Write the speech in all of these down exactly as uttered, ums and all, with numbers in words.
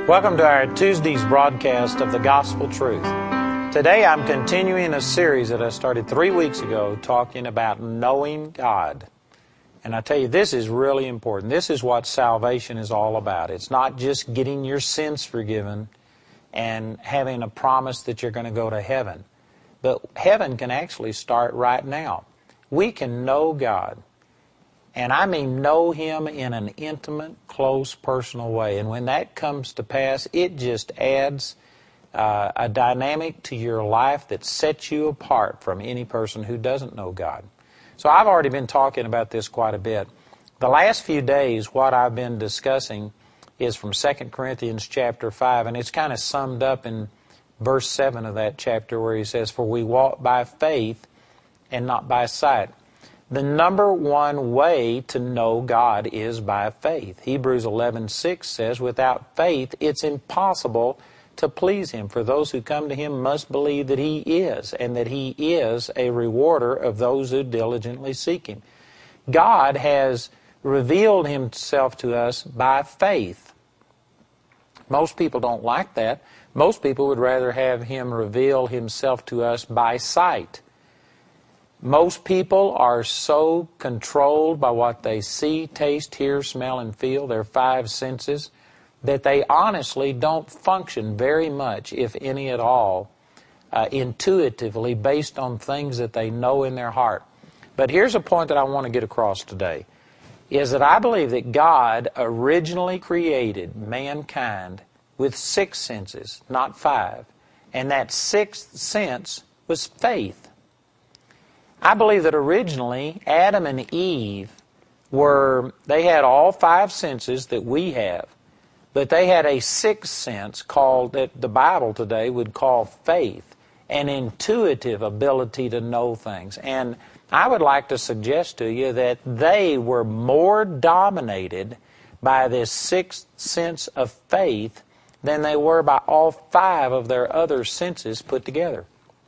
Welcome to our Tuesday's broadcast of the Gospel Truth. Today I'm continuing a series that I started three weeks ago talking about knowing God. And I tell you, this is really important. This is what salvation is all about. It's not just getting your sins forgiven and having a promise that you're going to go to heaven. But heaven can actually start right now. We can know God. And I mean know Him in an intimate, close, personal way. And when that comes to pass, it just adds uh, a dynamic to your life that sets you apart from any person who doesn't know God. So I've already been talking about this quite a bit. The last few days, what I've been discussing is from Second Corinthians chapter five, and it's kind of summed up in verse seven of that chapter where he says, "For we walk by faith and not by sight." The number one way to know God is by faith. Hebrews eleven six says, "Without faith it's impossible to please Him. For those who come to Him must believe that He is, and that He is a rewarder of those who diligently seek Him." God has revealed Himself to us by faith. Most people don't like that. Most people would rather have Him reveal Himself to us by sight. Most people are so controlled by what they see, taste, hear, smell, and feel, their five senses, that they honestly don't function very much, if any at all, uh, intuitively based on things that they know in their heart. But here's a point that I want to get across today, is that I believe that God originally created mankind with six senses, not five. And that sixth sense was faith. I believe that originally Adam and Eve were, they had all five senses that we have, but they had a sixth sense called, that the Bible today would call faith, an intuitive ability to know things. And I would like to suggest to you that they were more dominated by this sixth sense of faith than they were by all five of their other senses put together.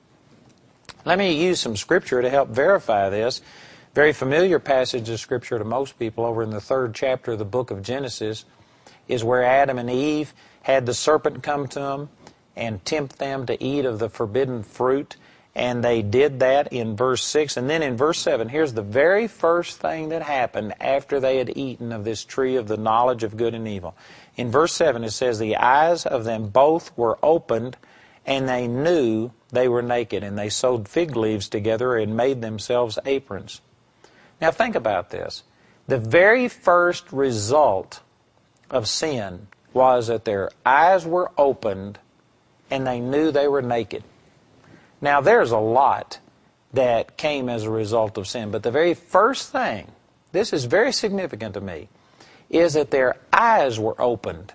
Let me use some Scripture to help verify this. Very familiar passage of Scripture to most people over in the third chapter of the book of Genesis is where Adam and Eve had the serpent come to them and tempt them to eat of the forbidden fruit. And they did that in verse six. And then in verse seven, here's the very first thing that happened after they had eaten of this tree of the knowledge of good and evil. In verse seven it says, "The eyes of them both were opened, and they knew they were naked, and they sewed fig leaves together and made themselves aprons." Now think about this. The very first result of sin was that their eyes were opened and they knew they were naked. Now there's a lot that came as a result of sin, but the very first thing, this is very significant to me, is that their eyes were opened.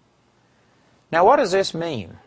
Now what does this mean?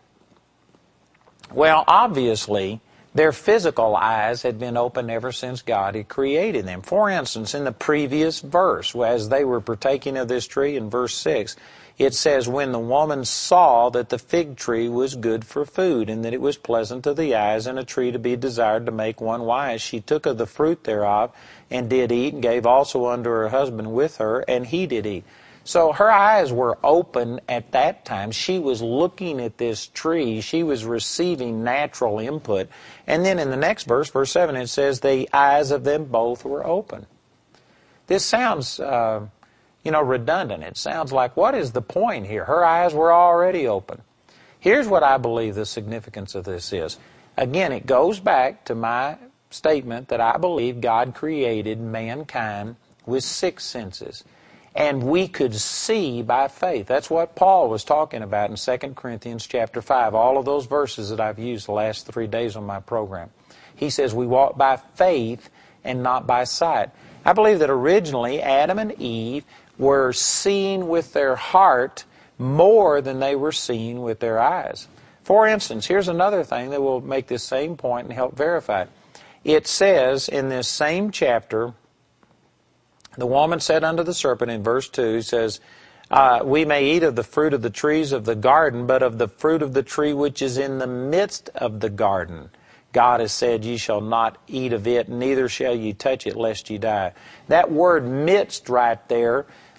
Well, obviously, their physical eyes had been opened ever since God had created them. For instance, in the previous verse, as they were partaking of this tree, in verse six, it says, "When the woman saw that the fig tree was good for food, and that it was pleasant to the eyes, and a tree to be desired to make one wise, she took of the fruit thereof, and did eat, and gave also unto her husband with her, and he did eat." So her eyes were open at that time. She was looking at this tree. She was receiving natural input. And then in the next verse, verse seven, it says, "The eyes of them both were open." This sounds, uh, you know, redundant. It sounds like, what is the point here? Her eyes were already open. Here's what I believe the significance of this is. Again, it goes back to my statement that I believe God created mankind with six senses. And we could see by faith. That's what Paul was talking about in Second Corinthians chapter five. All of those verses that I've used the last three days on my program. He says we walk by faith and not by sight. I believe that originally Adam and Eve were seeing with their heart more than they were seeing with their eyes. For instance, here's another thing that will make this same point and help verify it. It says in this same chapter, "The woman said unto the serpent," in verse two, he says, uh, "We may eat of the fruit of the trees of the garden, but of the fruit of the tree which is in the midst of the garden, God has said, Ye shall not eat of it, neither shall ye touch it, lest ye die." That word "midst" right there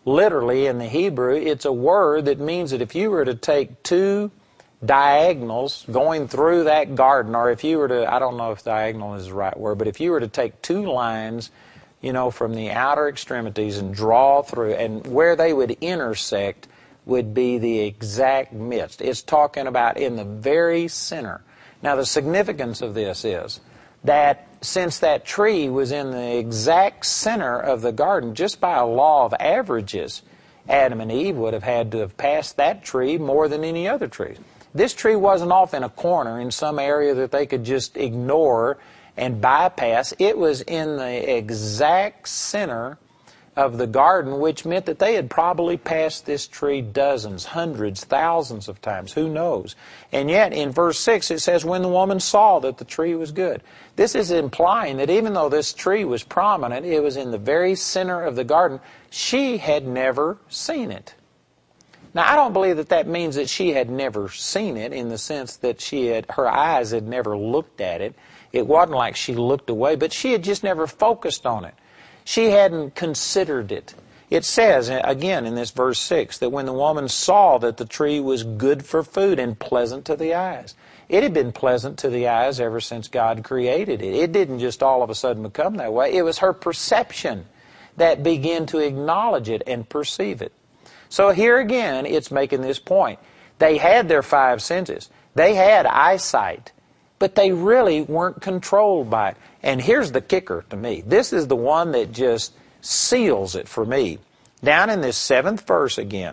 literally in the Hebrew, it's a word that means that if you were to take two diagonals going through that garden, or if you were to, I don't know if diagonal is the right word, but if you were to take two lines, you know, from the outer extremities and draw through, and where they would intersect would be the exact midst. It's talking about in the very center. Now, the significance of this is that since that tree was in the exact center of the garden, just by a law of averages, Adam and Eve would have had to have passed that tree more than any other tree. This tree wasn't off in a corner in some area that they could just ignore and bypass. It was in the exact center of the garden, which meant that they had probably passed this tree dozens, hundreds, thousands of times. Who knows? And yet, in verse six, it says, when the woman saw that the tree was good. This is implying that even though this tree was prominent, it was in the very center of the garden, she had never seen it. Now, I don't believe that that means that she had never seen it in the sense that she had, her eyes had never looked at it. It wasn't like she looked away, but she had just never focused on it. She hadn't considered it. It says, again in this verse six, that when the woman saw that the tree was good for food and pleasant to the eyes. It had been pleasant to the eyes ever since God created it. It didn't just all of a sudden become that way. It was her perception that began to acknowledge it and perceive it. So here again, it's making this point. They had their five senses. They had eyesight, but they really weren't controlled by it. And here's the kicker to me. This is the one that just seals it for me. Down in this seventh verse again,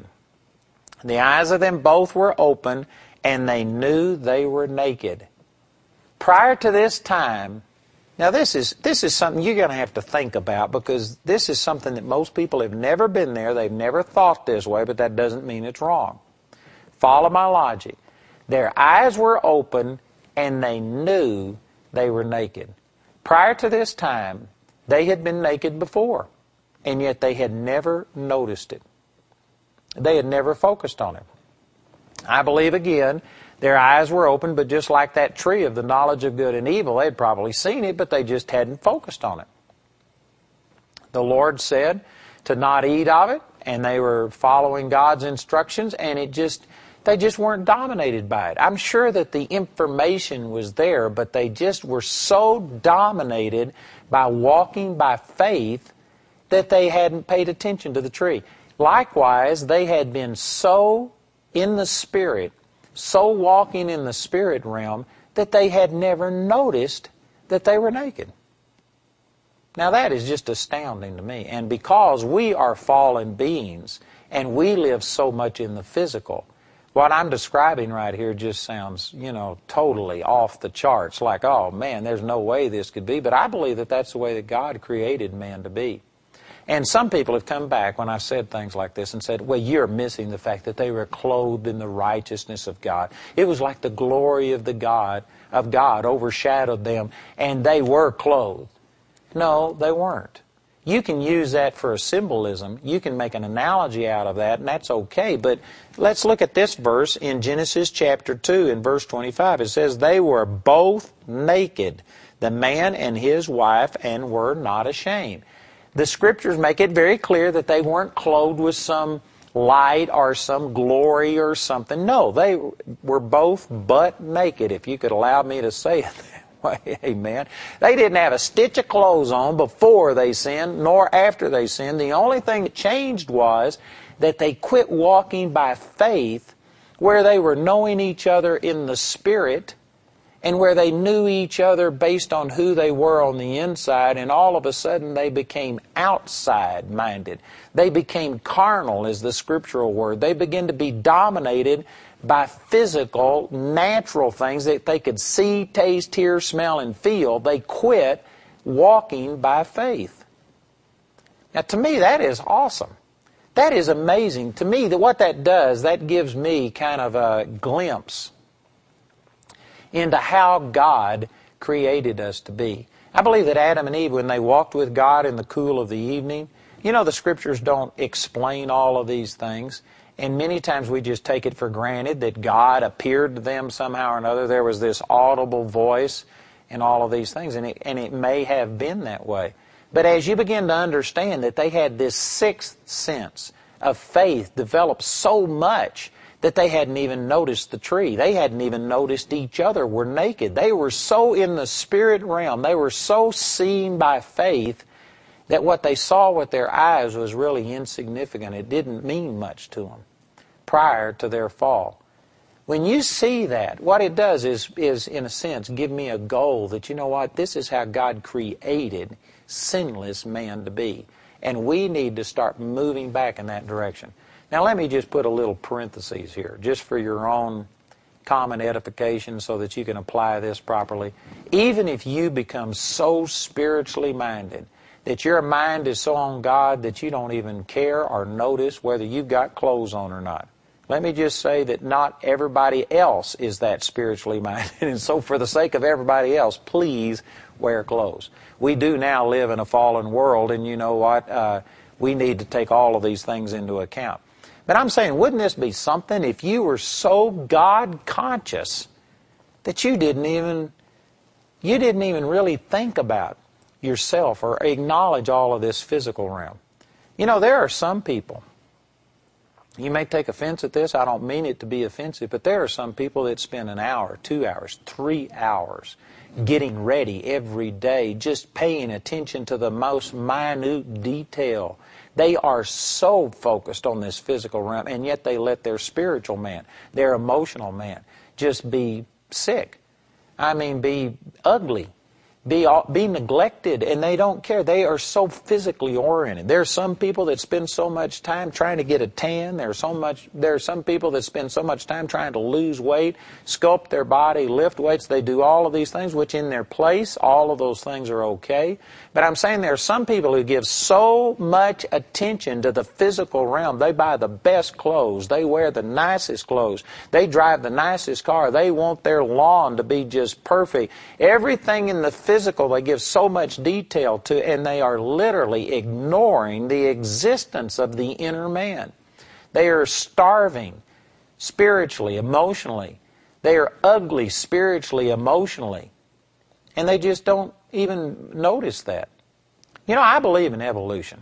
the eyes of them both were open, and they knew they were naked. Prior to this time, now this is this is something you're going to have to think about, because this is something that most people have never been there. They've never thought this way, but that doesn't mean it's wrong. Follow my logic. Their eyes were open, and they knew they were naked. Prior to this time, they had been naked before, and yet they had never noticed it. They had never focused on it. I believe, again, their eyes were open, but just like that tree of the knowledge of good and evil, they had probably seen it, but they just hadn't focused on it. The Lord said to not eat of it, and they were following God's instructions, and it just, they just weren't dominated by it. I'm sure that the information was there, but they just were so dominated by walking by faith that they hadn't paid attention to the tree. Likewise, they had been so in the Spirit, so walking in the spirit realm, that they had never noticed that they were naked. Now that is just astounding to me. And because we are fallen beings and we live so much in the physical, what I'm describing right here just sounds, you know, totally off the charts. Like, oh man, there's no way this could be. But I believe that that's the way that God created man to be. And some people have come back when I said things like this and said, well, you're missing the fact that they were clothed in the righteousness of God. It was like the glory of the God of God overshadowed them, and they were clothed. No, they weren't. You can use that for a symbolism. You can make an analogy out of that, and that's okay. But let's look at this verse in Genesis chapter two in verse twenty-five. It says, they were both naked, the man and his wife, and were not ashamed. The Scriptures make it very clear that they weren't clothed with some light or some glory or something. No, they were both butt naked, if you could allow me to say it that way. Amen. They didn't have a stitch of clothes on before they sinned, nor after they sinned. The only thing that changed was that they quit walking by faith, where they were knowing each other in the Spirit, and where they knew each other based on who they were on the inside, and all of a sudden they became outside-minded. They became carnal, is the scriptural word. They began to be dominated by physical, natural things that they could see, taste, hear, smell, and feel. They quit walking by faith. Now, to me, that is awesome. That is amazing. To me, that what that does, that gives me kind of a glimpse into how God created us to be. I believe that Adam and Eve, when they walked with God in the cool of the evening, you know, the Scriptures don't explain all of these things, and many times we just take it for granted that God appeared to them somehow or another. There was this audible voice and all of these things, and it, and it may have been that way. But as you begin to understand that they had this sixth sense of faith developed so much that they hadn't even noticed the tree. They hadn't even noticed each other were naked. They were so in the spirit realm, they were so seen by faith that what they saw with their eyes was really insignificant. It didn't mean much to them prior to their fall. When you see that, what it does is, is in a sense, give me a goal that, you know what, this is how God created sinless man to be. And we need to start moving back in that direction. Now let me just put a little parenthesis here, just for your own common edification so that you can apply this properly. Even if you become so spiritually minded that your mind is so on God that you don't even care or notice whether you've got clothes on or not. Let me just say that not everybody else is that spiritually minded. And so for the sake of everybody else, please wear clothes. We do now live in a fallen world, and you know what? Uh, we need to take all of these things into account. But I'm saying, wouldn't this be something if you were so God-conscious that you didn't even, you didn't even really think about yourself or acknowledge all of this physical realm? You know, there are some people, you may take offense at this, I don't mean it to be offensive, but there are some people that spend an hour, two hours, three hours getting ready every day, just paying attention to the most minute detail. They are so focused on this physical realm, and yet they let their spiritual man, their emotional man, just be sick. I mean, be ugly. Be, be neglected, and they don't care. They are so physically oriented. There are some people that spend so much time trying to get a tan. There are so much. There are some people that spend so much time trying to lose weight, sculpt their body, lift weights. They do all of these things, which in their place, all of those things are okay. But I'm saying there are some people who give so much attention to the physical realm. They buy the best clothes. They wear the nicest clothes. They drive the nicest car. They want their lawn to be just perfect. Everything in the physical Physical, they give so much detail to, and they are literally ignoring the existence of the inner man. They are starving spiritually, emotionally. They are ugly spiritually, emotionally. And they just don't even notice that. You know, I believe in evolution.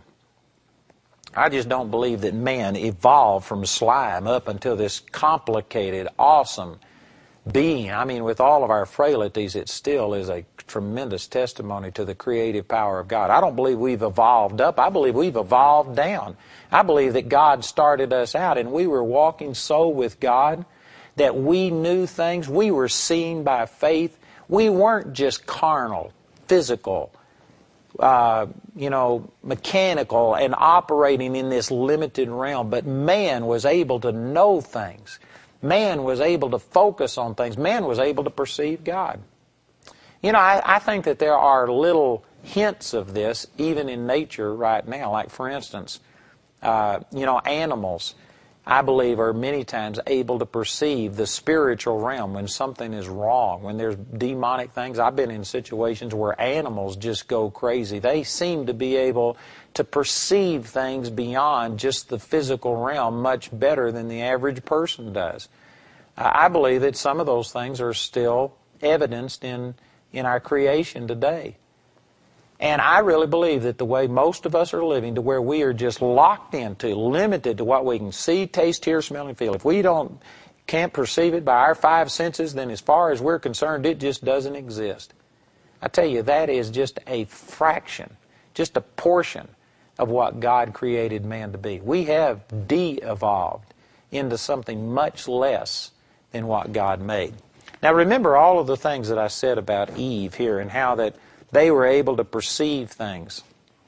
I just don't believe that man evolved from slime up until this complicated, awesome being. I mean, with all of our frailties, it still is a tremendous testimony to the creative power of God. I don't believe we've evolved up. I believe we've evolved down. I believe that God started us out, and we were walking so with God that we knew things. We were seen by faith. We weren't just carnal, physical, uh, you know, mechanical and operating in this limited realm, but man was able to know things. Man was able to focus on things. Man was able to perceive God. You know, I, I think that there are little hints of this even in nature right now. Like, for instance, uh, you know, animals, I believe, are many times able to perceive the spiritual realm when something is wrong, when there's demonic things. I've been in situations where animals just go crazy. They seem to be able to perceive things beyond just the physical realm much better than the average person does. Uh, I believe that some of those things are still evidenced in, in our creation today. And I really believe that the way most of us are living, to where we are just locked into, limited to what we can see, taste, hear, smell, and feel. If we don't, can't perceive it by our five senses, then as far as we're concerned, it just doesn't exist. I tell you, that is just a fraction, just a portion of what God created man to be. We have de-evolved into something much less than what God made. Now remember all of the things that I said about Eve here, and how that they were able to perceive things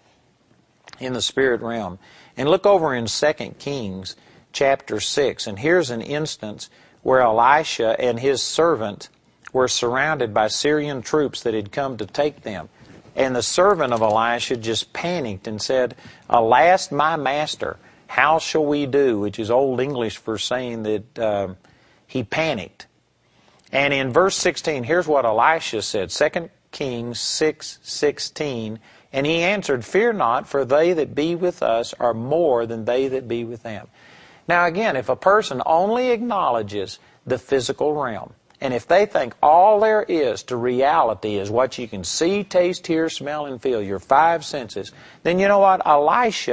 in the spirit realm. And look over in Second Kings chapter six, and here's an instance where Elisha and his servant were surrounded by Syrian troops that had come to take them. And the servant of Elisha just panicked and said, "Alas, my master, how shall we do?" Which is Old English for saying that uh, he panicked. And in verse sixteen, here's what Elisha said, Second Kings six sixteen, and he answered, "Fear not, for they that be with us are more than they that be with them." Now again, if a person only acknowledges the physical realm, and if they think all there is to reality is what you can see, taste, hear, smell, and feel, your five senses, then you know what? Elisha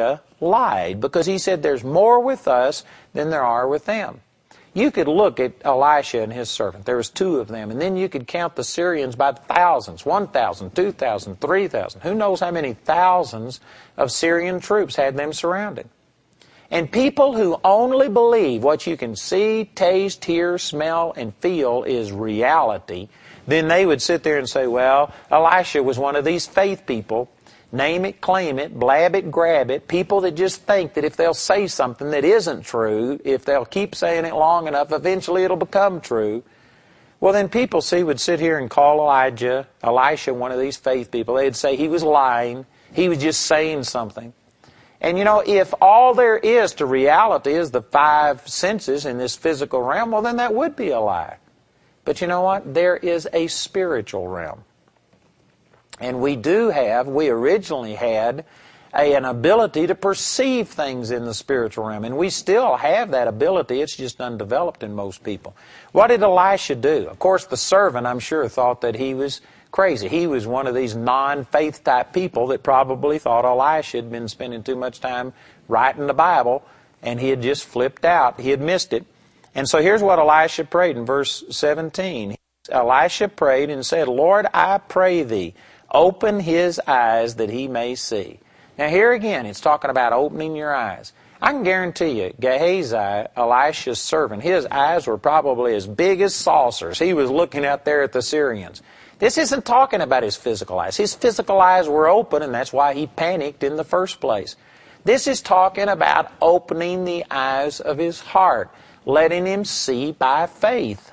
lied, because he said there's more with us than there are with them. You could look at Elisha and his servant. There was two of them. And then you could count the Syrians by thousands, one thousand, two thousand, three thousand. Who knows how many thousands of Syrian troops had them surrounded. And people who only believe what you can see, taste, hear, smell, and feel is reality, then they would sit there and say, well, Elisha was one of these faith people. Name it, claim it, blab it, grab it. People that just think that if they'll say something that isn't true, if they'll keep saying it long enough, eventually it'll become true. Well, then people, see, would sit here and call Elijah, Elisha, one of these faith people. They'd say he was lying. He was just saying something. And you know, if all there is to reality is the five senses in this physical realm, well, then that would be a lie. But you know what? There is a spiritual realm. And we do have, we originally had a, an ability to perceive things in the spiritual realm. And we still have that ability. It's just undeveloped in most people. What did Elisha do? Of course, the servant, I'm sure, thought that he was crazy. He was one of these non-faith type people that probably thought Elisha had been spending too much time writing the Bible, and he had just flipped out. He had missed it. And so here's what Elisha prayed in verse seventeen. Elisha prayed and said, Lord, I pray thee, open his eyes that he may see. Now here again, it's talking about opening your eyes. I can guarantee you, Gehazi, Elisha's servant, his eyes were probably as big as saucers. He was looking out there at the Syrians. This isn't talking about his physical eyes. His physical eyes were open, and that's why he panicked in the first place. This is talking about opening the eyes of his heart, letting him see by faith.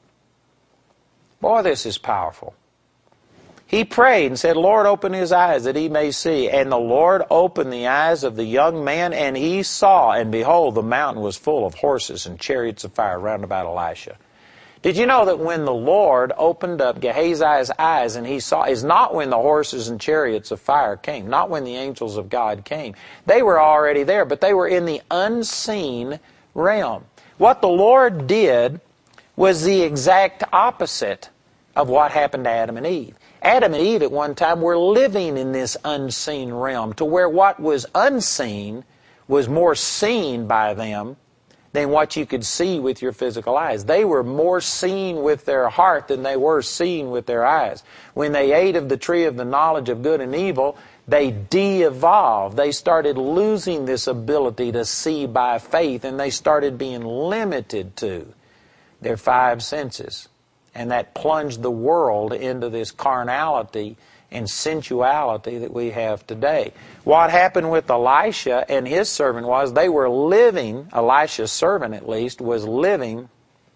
Boy, this is powerful. He prayed and said, Lord, open his eyes that he may see. And the Lord opened the eyes of the young man, and he saw, and behold, the mountain was full of horses and chariots of fire round about Elisha. Did you know that when the Lord opened up Gehazi's eyes and he saw, is not when the horses and chariots of fire came, not when the angels of God came. They were already there, but they were in the unseen realm. What the Lord did was the exact opposite of what happened to Adam and Eve. Adam and Eve at one time were living in this unseen realm, to where what was unseen was more seen by them than what you could see with your physical eyes. They were more seen with their heart than they were seen with their eyes. When they ate of the tree of the knowledge of good and evil, they de-evolved. They started losing this ability to see by faith, and they started being limited to their five senses. And that plunged the world into this carnality and sensuality that we have today. What happened with Elisha and his servant was they were living, Elisha's servant at least, was living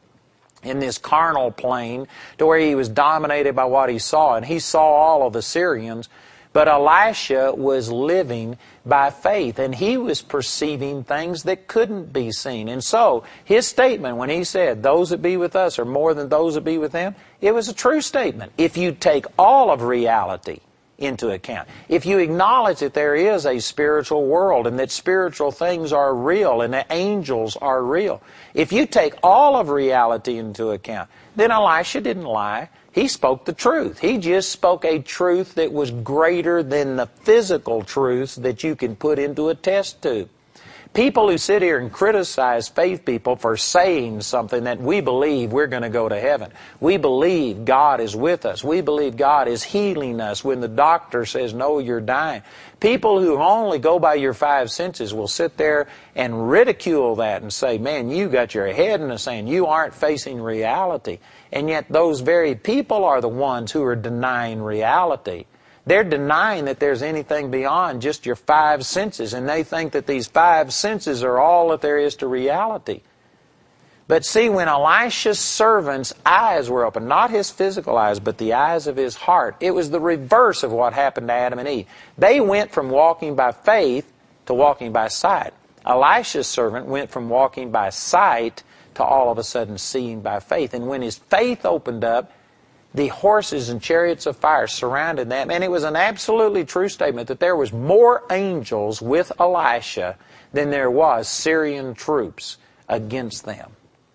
in this carnal plane to where he was dominated by what he saw. And he saw all of the Syrians. But Elisha was living by faith, and he was perceiving things that couldn't be seen. And so, his statement when he said, those that be with us are more than those that be with them, it was a true statement. If you take all of reality into account, if you acknowledge that there is a spiritual world and that spiritual things are real and that angels are real, if you take all of reality into account, then Elisha didn't lie. He spoke the truth. He just spoke a truth that was greater than the physical truths that you can put into a test tube. People who sit here and criticize faith people for saying something that we believe we're going to go to heaven. We believe God is with us. We believe God is healing us when the doctor says, no, you're dying. People who only go by your five senses will sit there and ridicule that and say, man, you got your head in the sand. You aren't facing reality. And yet those very people are the ones who are denying reality. They're denying that there's anything beyond just your five senses, and they think that these five senses are all that there is to reality. But see, when Elisha's servant's eyes were open, not his physical eyes, but the eyes of his heart, it was the reverse of what happened to Adam and Eve. They went from walking by faith to walking by sight. Elisha's servant went from walking by sight to all of a sudden seeing by faith. And when his faith opened up, the horses and chariots of fire surrounded them. And it was an absolutely true statement that there was more angels with Elisha than there was Syrian troops against them.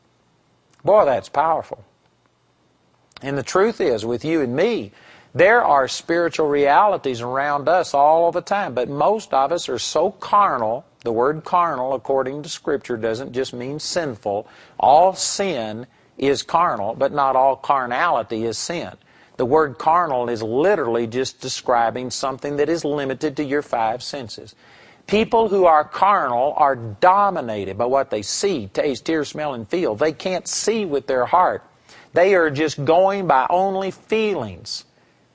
Boy, that's powerful. And the truth is, with you and me, there are spiritual realities around us all the time. But most of us are so carnal The word carnal, according to Scripture, doesn't just mean sinful. All sin is carnal, but not all carnality is sin. The word carnal is literally just describing something that is limited to your five senses. People who are carnal are dominated by what they see, taste, hear, smell, and feel. They can't see with their heart. They are just going by only feelings.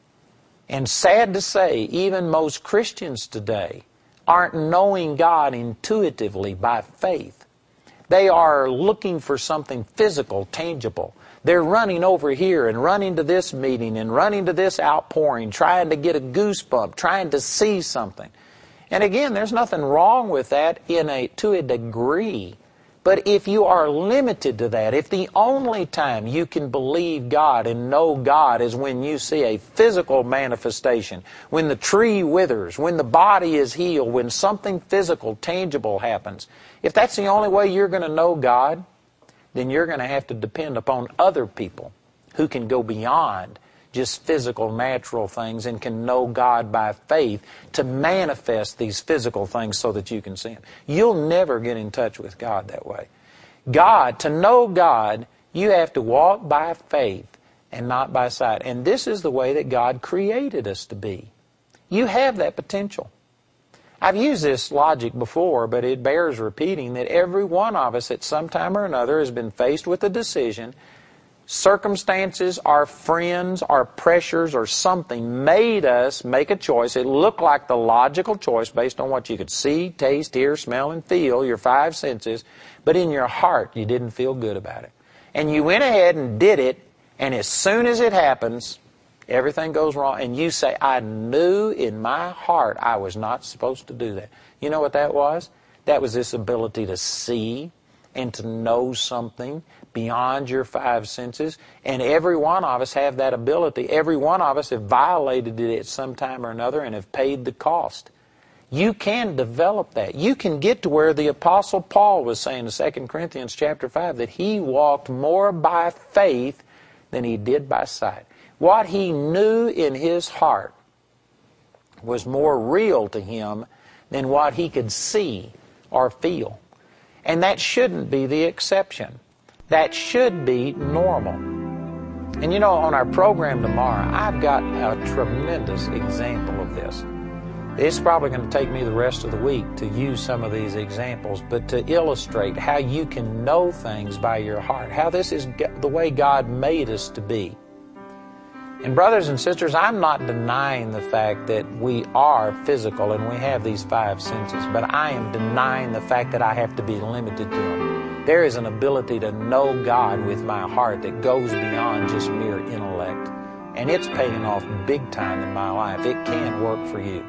And sad to say, even most Christians today aren't knowing God intuitively by faith. They are looking for something physical, tangible. They're running over here and running to this meeting and running to this outpouring, trying to get a goosebump, trying to see something. And again, there's nothing wrong with that in a to a degree. But if you are limited to that, if the only time you can believe God and know God is when you see a physical manifestation, when the tree withers, when the body is healed, when something physical, tangible happens, if that's the only way you're going to know God, then you're going to have to depend upon other people who can go beyond just physical, natural things and can know God by faith to manifest these physical things so that you can see Him. You'll never get in touch with God that way. God, to know God, you have to walk by faith and not by sight. And this is the way that God created us to be. You have that potential. I've used this logic before, but it bears repeating that every one of us at some time or another has been faced with a decision. Circumstances, our friends, our pressures, or something made us make a choice. It looked like the logical choice based on what you could see, taste, hear, smell, and feel, your five senses, but in your heart you didn't feel good about it. And you went ahead and did it, and as soon as it happens, everything goes wrong, and you say, I knew in my heart I was not supposed to do that. You know what that was? That was this ability to see and to know something beyond your five senses. And every one of us have that ability. Every one of us have violated it at some time or another and have paid the cost. You can develop that. You can get to where the Apostle Paul was saying in Second Corinthians chapter five that he walked more by faith than he did by sight. What he knew in his heart was more real to him than what he could see or feel. And that shouldn't be the exception. That should be normal. And you know, on our program tomorrow, I've got a tremendous example of this. It's probably going to take me the rest of the week to use some of these examples, but to illustrate how you can know things by your heart, how this is the way God made us to be. And brothers and sisters, I'm not denying the fact that we are physical and we have these five senses, but I am denying the fact that I have to be limited to them. There is an ability to know God with my heart that goes beyond just mere intellect. And it's paying off big time in my life. It can work for you.